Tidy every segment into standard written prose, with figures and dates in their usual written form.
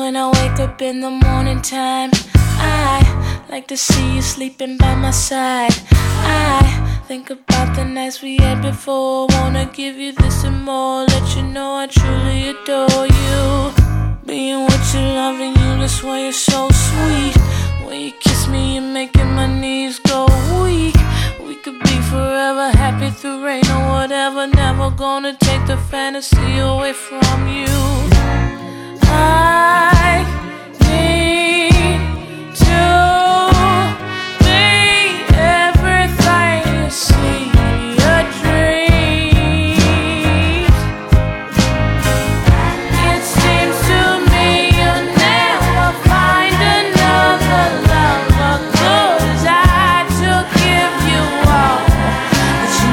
when I wake up in the morning time. I like to see you sleeping by my side. I think about the nights we had before. Wanna give you this and more, let you know I truly adore you. Being with you, loving you, that's why you're so sweet. When you kiss me, you're making my knees go weak. We could be forever happy through rain or whatever. Never gonna take the fantasy away from you. I need to be everything you see in your dreams. It seems to me you'll never find another lover good as I to give you all that you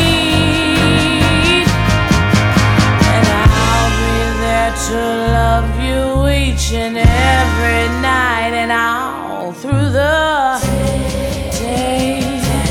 need. And I'll be there to love you each and every night and all through the day.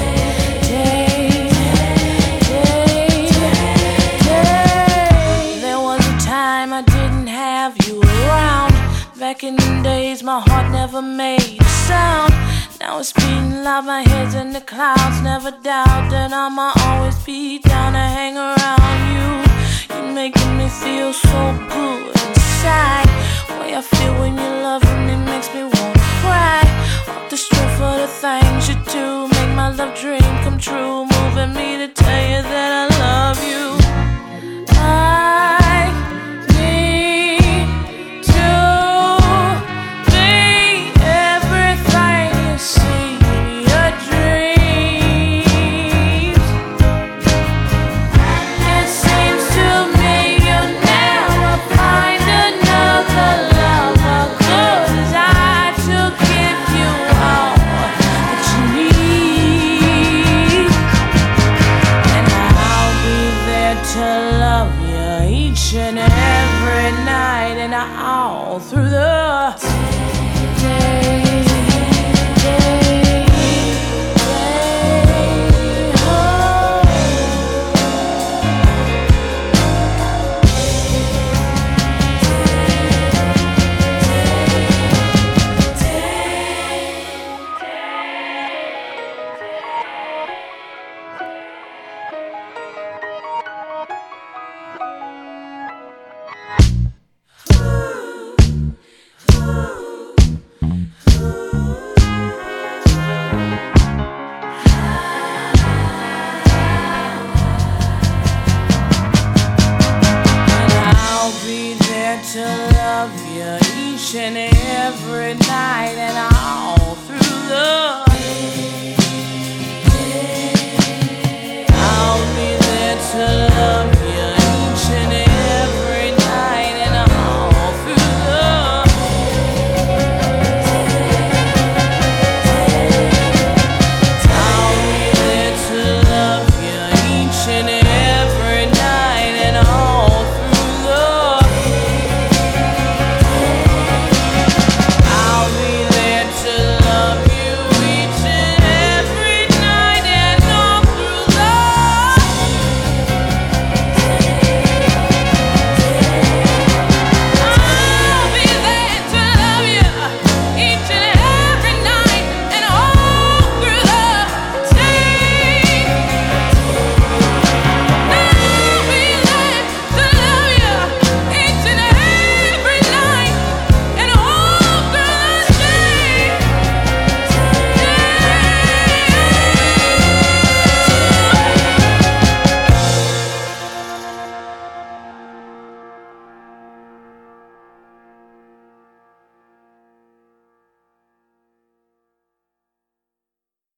There was a time I didn't have you around. Back in the days my heart never made a sound. Now it's beating loud, my head's in the clouds. Never doubt that I'ma always be down to hang around you. You're making me feel so good inside. Way I feel when you're loving me makes me wanna cry. Off the strength of the things you do, make my love dream come true. Moving me to tell you that I love you. I need to be everything you see in your dreams. It seems to me you'll never find another lover good as I to give you all that you need. And I'll be there to love you each and every night and all through the day. To love you each and every night and